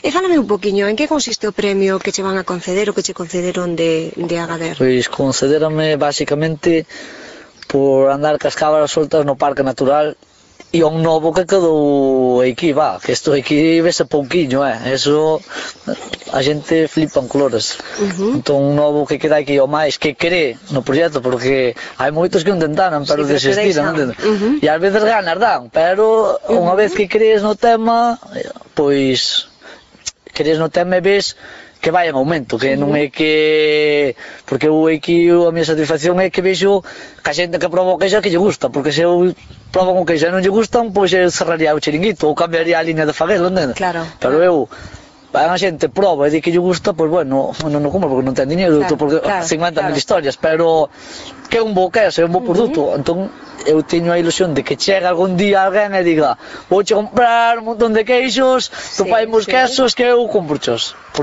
E fálame un poquinho, en que consiste o premio que che van a conceder, o que che concederon de Agadir? Pois concederame basicamente por andar cas cabras soltas no Parque Natural e un novo que quedou aquí, que isto aquí vese pouquiño, eso a xente flipa en colores. Entón un novo que queda aquí o máis que cree no proxecto, porque hai moitos que o intentaran, pero desistiran, entende? E ás veces ganas dan, pero unha vez que crees no tema, pois crees no tema e ves que vai en aumento, que non é que... Porque eu aquí a minha satisfacción é que vexo que a xente que proba o queixo que lle gusta, porque se eu proban o queixo e non lle gustan, pois cerraría o chiringuito ou cambiaría a línea de faguelo, entende? Claro. Pero eu, a xente proba e di que lle gusta, pois bueno, non o como porque non ten dinheiro, porque 50.000 historias, pero que é un bo queso, é un bo produto, entón eu teño a ilusión de que chegue algún día alguén e diga vouche comprar un montón de queixos, topaimos quesos que eu compro chos.